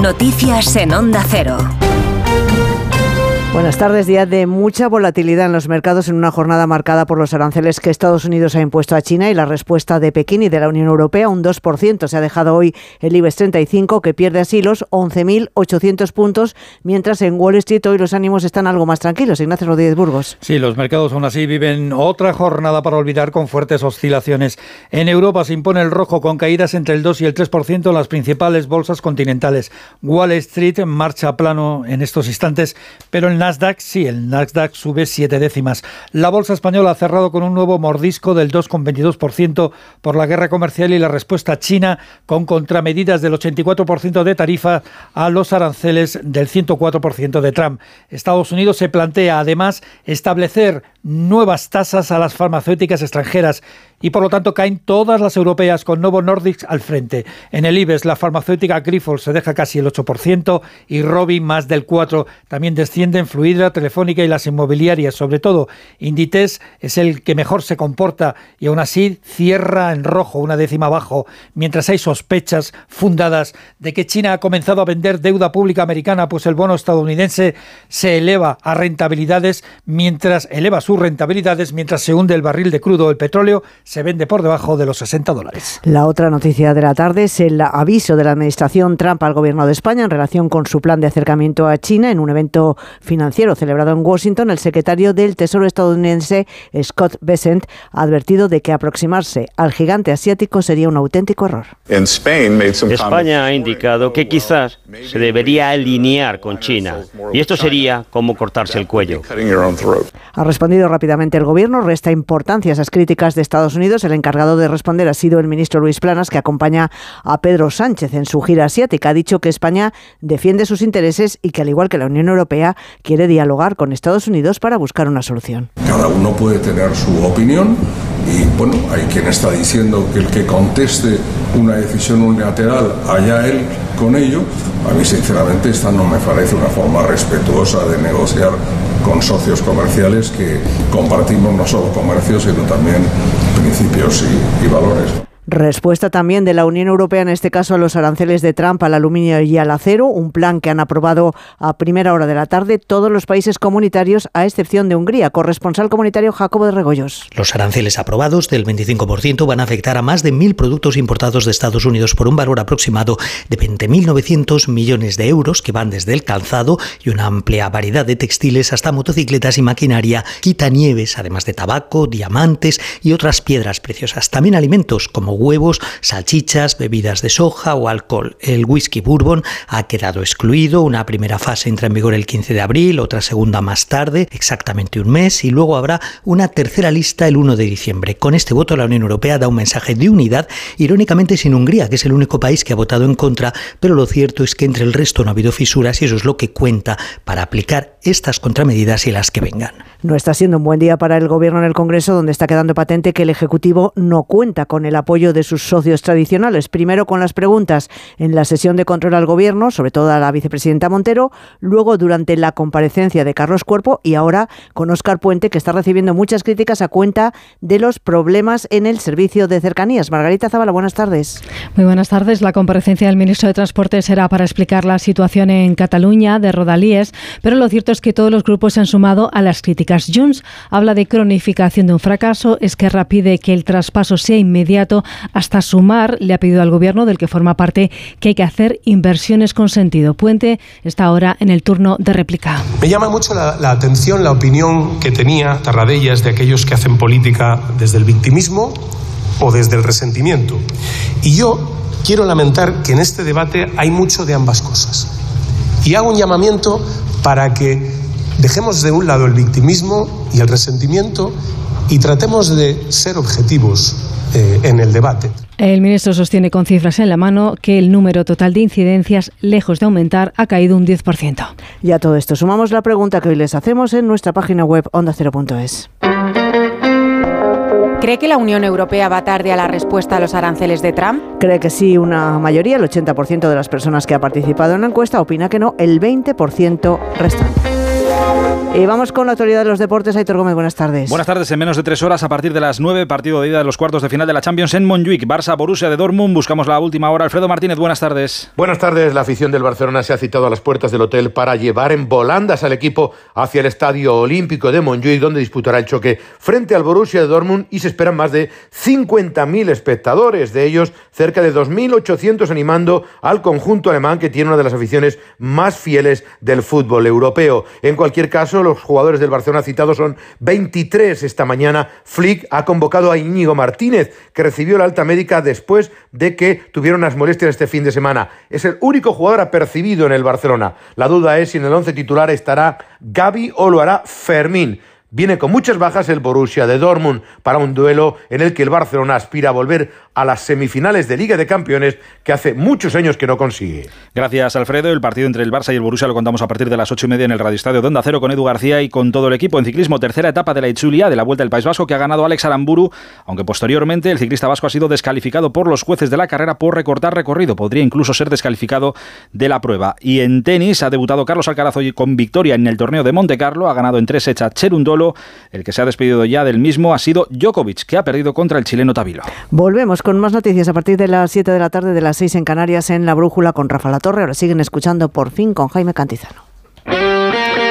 Noticias en Onda Cero. Buenas tardes. Día de mucha volatilidad en los mercados en una jornada marcada por los aranceles que Estados Unidos ha impuesto a China y la respuesta de Pekín y de la Unión Europea, un 2%. Se ha dejado hoy el IBEX 35, que pierde así los 11.800 puntos, mientras en Wall Street hoy los ánimos están algo más tranquilos. Ignacio Rodríguez Burgos. Sí, los mercados aún así viven otra jornada para olvidar con fuertes oscilaciones. En Europa se impone el rojo con caídas entre el 2 y el 3% en las principales bolsas continentales. Wall Street marcha plano en estos instantes, pero el Nasdaq sube 7 décimas. La bolsa española ha cerrado con un nuevo mordisco del 2,22% por la guerra comercial y la respuesta china, con contramedidas del 84% de tarifa a los aranceles del 104% de Trump. Estados Unidos se plantea además establecer nuevas tasas a las farmacéuticas extranjeras y por lo tanto caen todas las europeas, con Novo Nordisk al frente. En el IBEX la farmacéutica Grifols se deja casi el 8% y Rovi más del 4%. También descienden Fluidra, Telefónica y las inmobiliarias. Sobre todo Inditex es el que mejor se comporta y aún así cierra en rojo, una décima abajo, mientras hay sospechas fundadas de que China ha comenzado a vender deuda pública americana, pues el bono estadounidense se eleva a rentabilidades, mientras se hunde el barril de crudo. El petróleo se vende por debajo de los $60. La otra noticia de la tarde es el aviso de la administración Trump al gobierno de España en relación con su plan de acercamiento a China. En un evento financiero celebrado en Washington, el secretario del Tesoro estadounidense, Scott Bessent, ha advertido de que aproximarse al gigante asiático sería un auténtico error. España ha indicado que quizás se debería alinear con China, y esto sería como cortarse el cuello. Ha respondido rápidamente el gobierno, resta importancia a esas críticas de Estados Unidos. El encargado de responder ha sido el ministro Luis Planas, que acompaña a Pedro Sánchez en su gira asiática. Ha dicho que España defiende sus intereses y que, al igual que la Unión Europea, quiere dialogar con Estados Unidos para buscar una solución. Cada uno puede tener su opinión y, bueno, hay quien está diciendo que el que conteste una decisión unilateral, allá él con ello. A mí, sinceramente, esta no me parece una forma respetuosa de negociar con socios comerciales que compartimos no solo comercio, sino también principios y valores. Respuesta también de la Unión Europea, en este caso a los aranceles de Trump al aluminio y al acero, un plan que han aprobado a primera hora de la tarde todos los países comunitarios, a excepción de Hungría. Corresponsal comunitario Jacobo de Regoyos. Los aranceles aprobados del 25% van a afectar a más de 1.000 productos importados de Estados Unidos por un valor aproximado de 20.900 millones de euros, que van desde el calzado y una amplia variedad de textiles hasta motocicletas y maquinaria, quitanieves, además de tabaco, diamantes y otras piedras preciosas. También alimentos como huevos, salchichas, bebidas de soja o alcohol. El whisky bourbon ha quedado excluido. Una primera fase entra en vigor el 15 de abril, otra segunda más tarde, exactamente un mes, y luego habrá una tercera lista el 1 de diciembre. Con este voto la Unión Europea da un mensaje de unidad, irónicamente sin Hungría, que es el único país que ha votado en contra, pero lo cierto es que entre el resto no ha habido fisuras y eso es lo que cuenta para aplicar estas contramedidas y las que vengan. No está siendo un buen día para el Gobierno en el Congreso, donde está quedando patente que el Ejecutivo no cuenta con el apoyo de sus socios tradicionales. Primero con las preguntas en la sesión de control al Gobierno, sobre todo a la vicepresidenta Montero, luego durante la comparecencia de Carlos Cuerpo y ahora con Óscar Puente, que está recibiendo muchas críticas a cuenta de los problemas en el servicio de cercanías. Margarita Zavala, buenas tardes. Muy buenas tardes. La comparecencia del ministro de Transporte será para explicar la situación en Cataluña de Rodalies, pero lo cierto es que todos los grupos se han sumado a las críticas. Junts habla de cronificación de un fracaso, Esquerra pide que el traspaso sea inmediato, hasta Sumar le ha pedido al Gobierno, del que forma parte, que hay que hacer inversiones con sentido. Puente está ahora en el turno de réplica. Me llama mucho la atención la opinión que tenía Tarradellas de aquellos que hacen política desde el victimismo o desde el resentimiento. Y yo quiero lamentar que en este debate hay mucho de ambas cosas. Y hago un llamamiento para que dejemos de un lado el victimismo y el resentimiento y tratemos de ser objetivos en el debate. El ministro sostiene con cifras en la mano que el número total de incidencias, lejos de aumentar, ha caído un 10%. Y a todo esto sumamos la pregunta que hoy les hacemos en nuestra página web ondacero.es. ¿Cree que la Unión Europea va tarde a la respuesta a los aranceles de Trump? Cree que sí una mayoría, el 80% de las personas que ha participado en la encuesta, opina que no, el 20% restante. Y vamos con la actualidad de los deportes. Aitor Gómez, buenas tardes. Buenas tardes. En menos de 3 horas, a partir de las 9, partido de ida de los cuartos de final de la Champions en Montjuic. Barça, Borussia de Dortmund. Buscamos la última hora. Alfredo Martínez, buenas tardes. Buenas tardes. La afición del Barcelona se ha citado a las puertas del hotel para llevar en volandas al equipo hacia el Estadio Olímpico de Montjuic, donde disputará el choque frente al Borussia de Dortmund, y se esperan más de 50.000 espectadores, de ellos cerca de 2.800 animando al conjunto alemán, que tiene una de las aficiones más fieles del fútbol europeo. En cualquier caso, los jugadores del Barcelona citados son 23 esta mañana. Flick ha convocado a Íñigo Martínez, que recibió la alta médica después de que tuviera unas molestias este fin de semana. Es el único jugador apercibido en el Barcelona. La duda es si en el 11 titular estará Gavi o lo hará Fermín. Viene con muchas bajas el Borussia de Dortmund para un duelo en el que el Barcelona aspira a volver a las semifinales de Liga de Campeones, que hace muchos años que no consigue. Gracias, Alfredo. El partido entre el Barça y el Borussia lo contamos a partir de las 8:30 en el Radioestadio de Onda Cero con Edu García y con todo el equipo. En ciclismo, tercera etapa de la Itzulia de la Vuelta del País Vasco, que ha ganado Alex Aramburu, aunque posteriormente el ciclista vasco ha sido descalificado por los jueces de la carrera por recortar recorrido. Podría incluso ser descalificado de la prueba. Y en tenis ha debutado Carlos Alcaraz hoy con victoria en el torneo de Monte Carlo. Ha ganado en 3 sets a Cherundolo. El que se ha despedido ya del mismo ha sido Djokovic, que ha perdido contra el chileno Tabilo. Volvemos con más noticias a partir de las 7 de la tarde, de las 6 en Canarias, en La Brújula con Rafa Latorre. Ahora siguen escuchando Por Fin con Jaime Cantizano.